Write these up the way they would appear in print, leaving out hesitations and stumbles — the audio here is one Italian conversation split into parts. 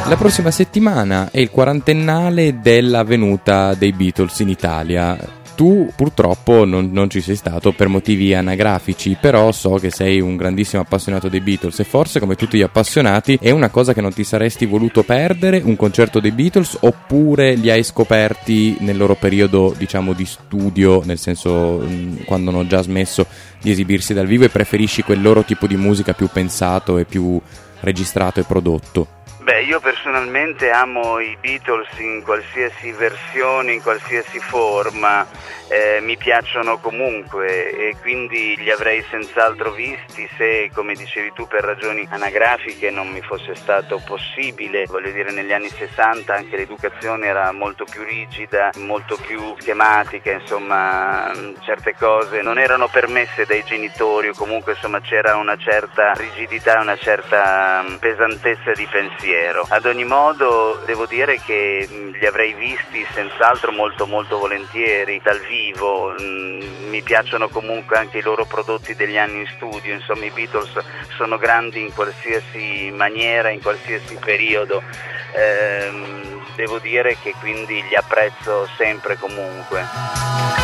La prossima settimana è il quarantennale della venuta dei Beatles in Italia. Tu purtroppo non ci sei stato per motivi anagrafici, però so che sei un grandissimo appassionato dei Beatles e forse, come tutti gli appassionati, è una cosa che non ti saresti voluto perdere, un concerto dei Beatles, oppure li hai scoperti nel loro periodo, diciamo, di studio, nel senso quando hanno già smesso di esibirsi dal vivo e preferisci quel loro tipo di musica più pensato e più registrato e prodotto? Beh, io personalmente amo i Beatles in qualsiasi versione, in qualsiasi forma, mi piacciono comunque e quindi li avrei senz'altro visti se, come dicevi tu, per ragioni anagrafiche non mi fosse stato possibile. Voglio dire, negli anni 60 anche l'educazione era molto più rigida, molto più schematica, insomma certe cose non erano permesse dai genitori o comunque insomma c'era una certa rigidità, una certa pesantezza di pensiero. Ad ogni modo devo dire che li avrei visti senz'altro molto molto volentieri dal vivo. Mi piacciono comunque anche i loro prodotti degli anni in studio, insomma i Beatles sono grandi in qualsiasi maniera, in qualsiasi periodo, devo dire che quindi li apprezzo sempre comunque.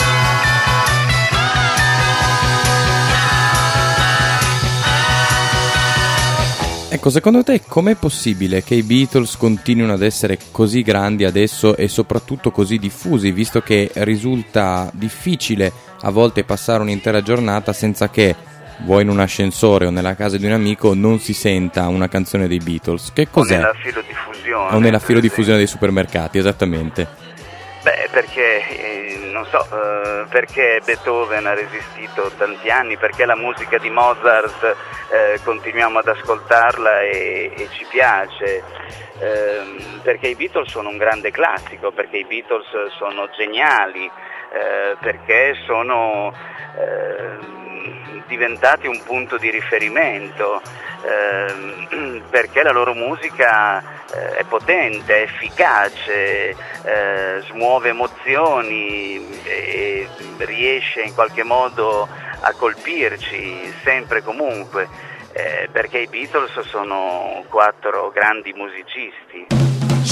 Ecco, secondo te com'è possibile che i Beatles continuino ad essere così grandi adesso e soprattutto così diffusi, visto che risulta difficile a volte passare un'intera giornata senza che, vuoi in un ascensore o nella casa di un amico, non si senta una canzone dei Beatles? Che cos'è? O nella filodiffusione. O nella filodiffusione dei supermercati, esattamente. Beh, perché, non so, perché Beethoven ha resistito tanti anni, perché la musica di Mozart continuiamo ad ascoltarla e ci piace, perché i Beatles sono un grande classico, perché i Beatles sono geniali, perché sono diventati un punto di riferimento, perché la loro musica è potente, è efficace, smuove emozioni e riesce in qualche modo a colpirci sempre e comunque, perché i Beatles sono 4 grandi musicisti.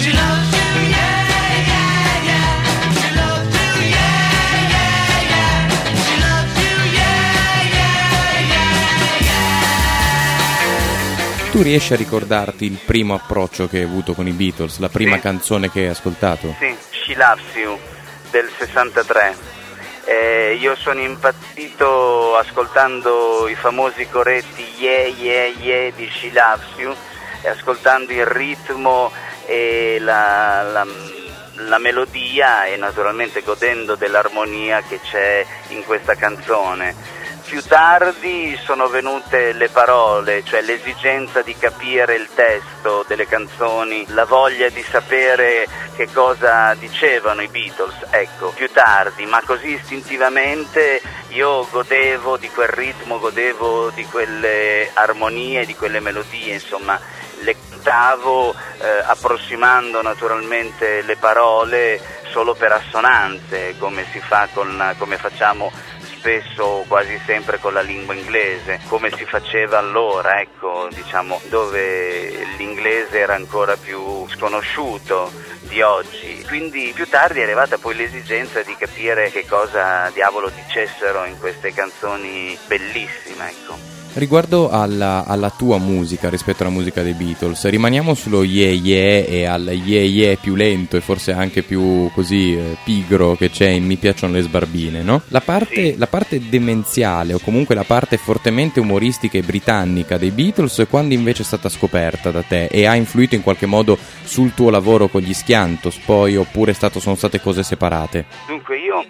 Tu riesci a ricordarti il primo approccio che hai avuto con i Beatles, la prima canzone che hai ascoltato? Sì, She Loves You del 63. Io sono impazzito ascoltando i famosi coretti Yeah Yeah Yeah di She Loves You e ascoltando il ritmo e la melodia e naturalmente godendo dell'armonia che c'è in questa canzone. Più tardi sono venute le parole, cioè l'esigenza di capire il testo delle canzoni, la voglia di sapere che cosa dicevano i Beatles, ecco, più tardi, ma così istintivamente io godevo di quel ritmo, godevo di quelle armonie, di quelle melodie, insomma, le cantavo approssimando naturalmente le parole solo per assonanze, come si fa come facciamo spesso, quasi sempre con la lingua inglese, come si faceva allora, ecco, diciamo, dove l'inglese era ancora più sconosciuto di oggi. Quindi più tardi è arrivata poi l'esigenza di capire che cosa diavolo dicessero in queste canzoni bellissime, ecco. Riguardo alla tua musica rispetto alla musica dei Beatles, rimaniamo sullo yeah yeah e al yeah yeah più lento e forse anche più così pigro che c'è in Mi piacciono le sbarbine, no? La parte demenziale o comunque la parte fortemente umoristica e britannica dei Beatles, quando invece è stata scoperta da te e ha influito in qualche modo sul tuo lavoro con gli Schiantos poi, oppure sono state cose separate? Dunque io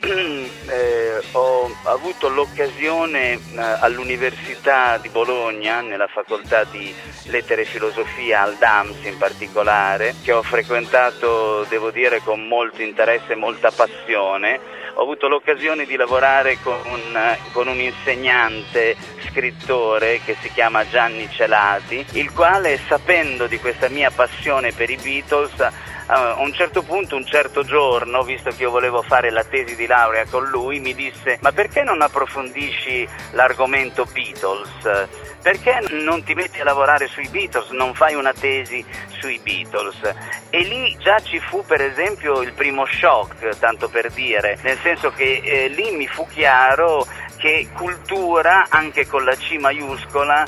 ho avuto l'occasione all'università di Bologna, nella facoltà di lettere e filosofia al DAMS in particolare, che ho frequentato, devo dire, con molto interesse e molta passione. Ho avuto l'occasione di lavorare con un insegnante scrittore che si chiama Gianni Celati, il quale, sapendo di questa mia passione per i Beatles, A un certo punto, un certo giorno, visto che io volevo fare la tesi di laurea con lui, mi disse: ma perché non approfondisci l'argomento Beatles? Perché non ti metti a lavorare sui Beatles, non fai una tesi sui Beatles? E lì già ci fu, per esempio, il primo shock, tanto per dire, nel senso che lì mi fu chiaro che cultura, anche con la C maiuscola,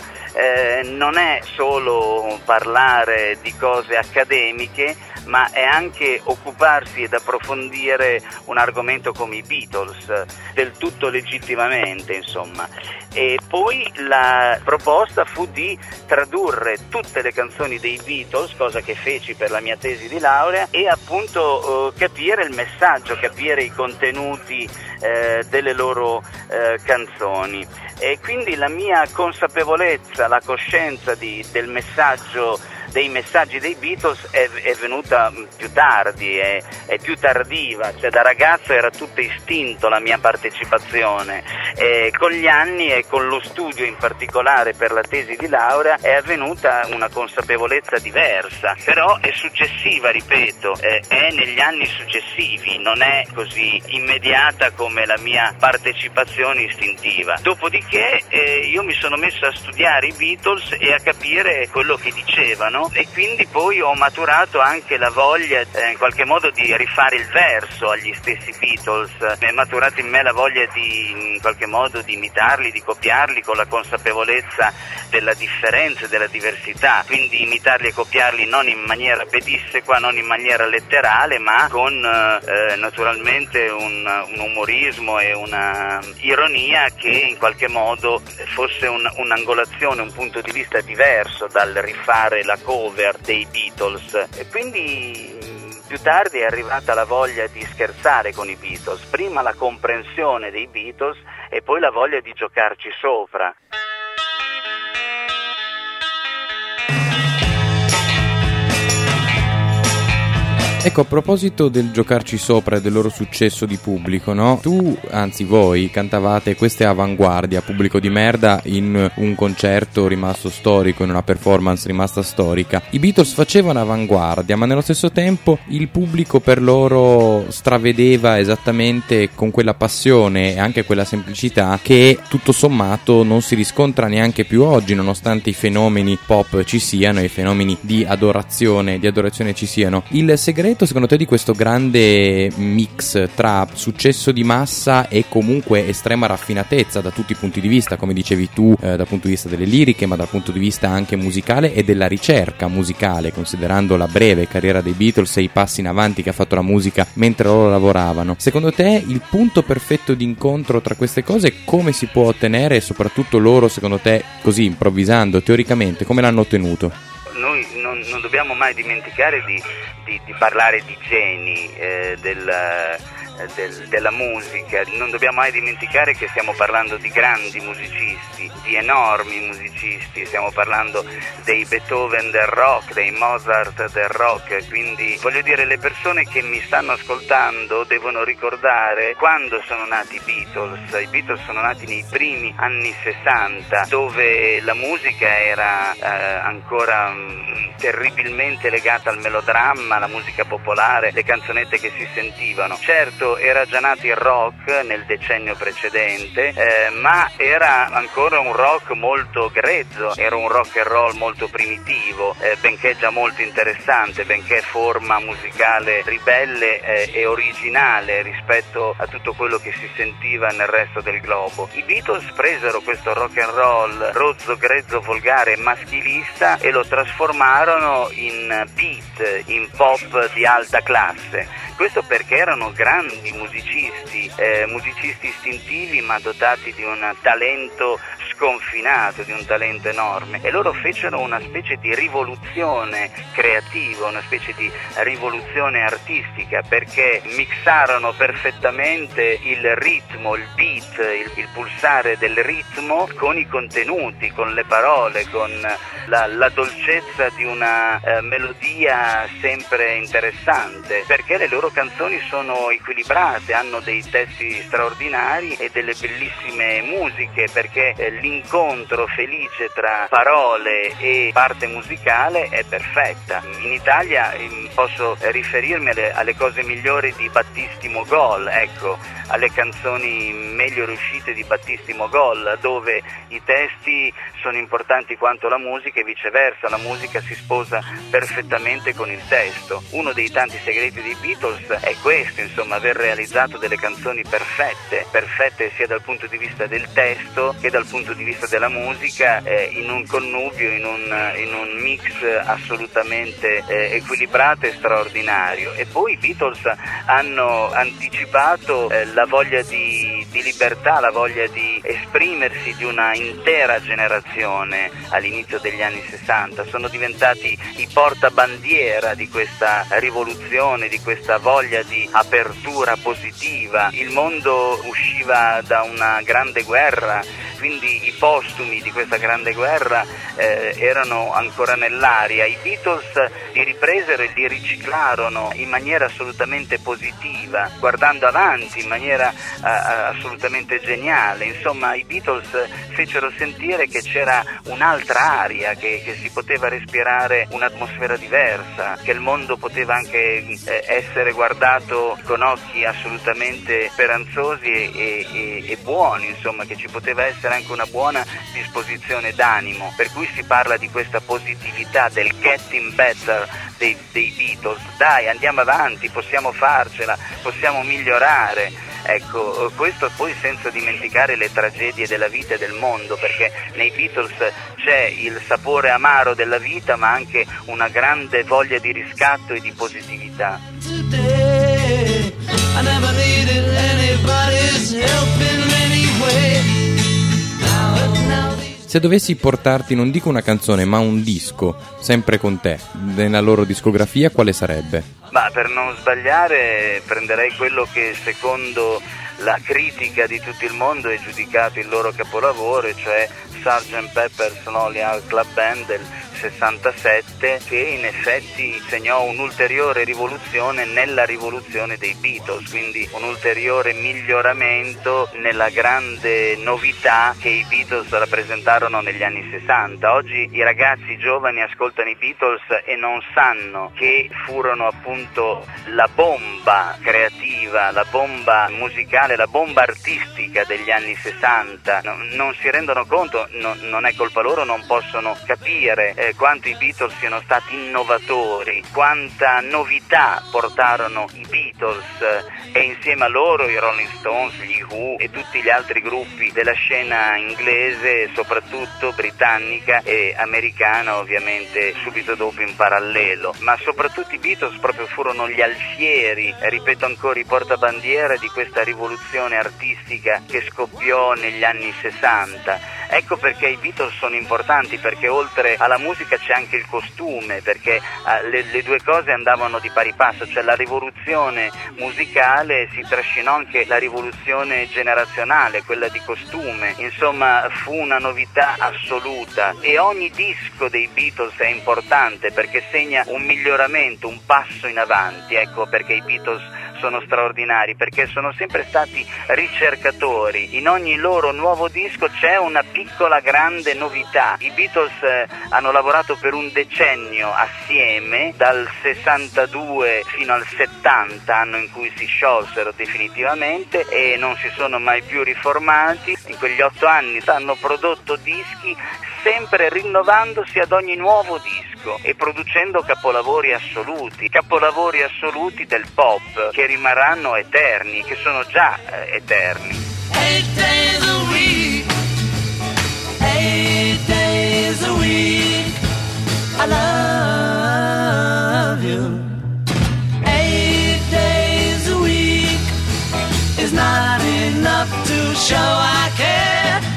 non è solo parlare di cose accademiche, ma è anche occuparsi ed approfondire un argomento come i Beatles, del tutto legittimamente, insomma. E poi la proposta fu di tradurre tutte le canzoni dei Beatles, cosa che feci per la mia tesi di laurea, e appunto capire il messaggio, capire i contenuti delle loro canzoni. E quindi la mia consapevolezza, la coscienza del messaggio, dei messaggi dei Beatles è venuta più tardi, è più tardiva, cioè da ragazzo era tutto istinto la mia partecipazione, e con gli anni e con lo studio in particolare per la tesi di laurea è avvenuta una consapevolezza diversa, però è successiva, ripeto, è negli anni successivi, non è così immediata come la mia partecipazione istintiva. Dopodiché io mi sono messo a studiare i Beatles e a capire quello che dicevano, e quindi poi ho maturato anche la voglia in qualche modo di rifare il verso agli stessi Beatles. È maturata in me la voglia in qualche modo di imitarli, di copiarli, con la consapevolezza della differenza e della diversità, quindi imitarli e copiarli non in maniera pedissequa, non in maniera letterale, ma con naturalmente un umorismo e una ironia che in qualche modo fosse un'angolazione, un punto di vista diverso dal rifare la cover dei Beatles. E quindi più tardi è arrivata la voglia di scherzare con i Beatles, prima la comprensione dei Beatles e poi la voglia di giocarci sopra. Ecco, a proposito del giocarci sopra e del loro successo di pubblico, no? Tu, anzi voi, cantavate Queste avanguardia, pubblico di merda, in un concerto rimasto storico, in una performance rimasta storica. I Beatles facevano avanguardia, ma nello stesso tempo il pubblico per loro stravedeva esattamente con quella passione e anche quella semplicità che tutto sommato non si riscontra neanche più oggi, nonostante i fenomeni pop ci siano e i fenomeni di adorazione ci siano. Il segreto secondo te di questo grande mix tra successo di massa e comunque estrema raffinatezza da tutti i punti di vista, come dicevi tu, dal punto di vista delle liriche, ma dal punto di vista anche musicale e della ricerca musicale, considerando la breve carriera dei Beatles e i passi in avanti che ha fatto la musica mentre loro lavoravano, secondo te il punto perfetto di incontro tra queste cose come si può ottenere, e soprattutto loro, secondo te, così improvvisando, teoricamente, come l'hanno ottenuto? Noi non dobbiamo mai dimenticare di parlare di geni della musica, non dobbiamo mai dimenticare che stiamo parlando di grandi musicisti, di enormi musicisti, stiamo parlando dei Beethoven del rock, dei Mozart del rock, quindi voglio dire, le persone che mi stanno ascoltando devono ricordare quando sono nati i Beatles sono nati nei primi anni 60, dove la musica era ancora terribilmente legata al melodramma, alla musica popolare, le canzonette che si sentivano. Certo, era già nato il rock nel decennio precedente, ma era ancora un rock molto grezzo, era un rock and roll molto primitivo, benché già molto interessante, benché forma musicale ribelle e originale rispetto a tutto quello che si sentiva nel resto del globo. I Beatles presero questo rock and roll rozzo, grezzo, volgare e maschilista e lo trasformarono in beat, in pop di alta classe. Questo perché erano grandi musicisti istintivi, ma dotati di un talento sconfinato, di un talento enorme, e loro fecero una specie di rivoluzione creativa, una specie di rivoluzione artistica, perché mixarono perfettamente il ritmo, il beat, il pulsare del ritmo con i contenuti, con le parole, con la dolcezza di una melodia sempre interessante, perché le loro canzoni sono equilibrate, hanno dei testi straordinari e delle bellissime musiche, perché l'incontro felice tra parole e parte musicale è perfetta. In Italia posso riferirmi alle cose migliori di Battisti Mogol, ecco, alle canzoni meglio riuscite di Battisti Mogol, dove i testi sono importanti quanto la musica e viceversa, la musica si sposa perfettamente con il testo. Uno dei tanti segreti dei Beatles è questo, insomma, aver realizzato delle canzoni perfette sia dal punto di vista del testo che dal punto di vista della musica, in un connubio, in un mix assolutamente equilibrato e straordinario. E poi i Beatles hanno anticipato la voglia di libertà, la voglia di esprimersi di una intera generazione all'inizio degli anni 60, sono diventati i portabandiera di questa rivoluzione, di questa voglia di apertura positiva. Il mondo usciva da una grande guerra, quindi i postumi di questa grande guerra erano ancora nell'aria. I Beatles li ripresero e li riciclarono in maniera assolutamente positiva, guardando avanti in maniera assolutamente geniale. Insomma, i Beatles fecero sentire che c'era un'altra aria, che si poteva respirare un'atmosfera diversa, che il mondo poteva anche essere guardato con occhi assolutamente speranzosi e buoni, insomma, che ci poteva essere anche una buona disposizione d'animo, per cui si parla di questa positività, del getting better dei Beatles. Dai, andiamo avanti, possiamo farcela, possiamo migliorare. Ecco, questo poi senza dimenticare le tragedie della vita e del mondo, perché nei Beatles c'è il sapore amaro della vita, ma anche una grande voglia di riscatto e di positività. Today, I never needed anybody's help in any way. Se dovessi portarti, non dico una canzone, ma un disco, sempre con te, nella loro discografia, quale sarebbe? Ma per non sbagliare prenderei quello che secondo la critica di tutto il mondo è giudicato il loro capolavoro, cioè Sgt. Pepper's Lonely Hearts Club Band del 67, che in effetti segnò un'ulteriore rivoluzione nella rivoluzione dei Beatles, quindi un ulteriore miglioramento nella grande novità che i Beatles rappresentarono negli anni 60. Oggi i ragazzi giovani ascoltano i Beatles e non sanno che furono appunto la bomba creativa, la bomba musicale, la bomba artistica degli anni 60. Non si rendono conto, non è colpa loro, non possono capire quanto i Beatles siano stati innovatori, quanta novità portarono i Beatles e insieme a loro i Rolling Stones, gli Who e tutti gli altri gruppi della scena inglese, soprattutto britannica e americana, ovviamente subito dopo in parallelo. Ma soprattutto i Beatles proprio furono gli alfieri, ripeto ancora, i portabandiera di questa rivoluzione artistica che scoppiò negli anni 60. Ecco perché i Beatles sono importanti, perché oltre alla musica c'è anche il costume, perché le due cose andavano di pari passo, cioè la rivoluzione musicale si trascinò anche la rivoluzione generazionale, quella di costume. Insomma, fu una novità assoluta e ogni disco dei Beatles è importante perché segna un miglioramento, un passo in avanti. Ecco perché i Beatles sono straordinari, perché sono sempre stati ricercatori. In ogni loro nuovo disco c'è una piccola grande novità. I Beatles hanno lavorato per un decennio assieme, dal 62 fino al 70, anno in cui si sciolsero definitivamente e non si sono mai più riformati. In quegli 8 anni hanno prodotto dischi sempre rinnovandosi ad ogni nuovo disco e producendo capolavori assoluti del pop che rimarranno eterni, che sono già eterni. 8 days a week, 8 days a week, I love you. 8 days a week is not enough to show I care.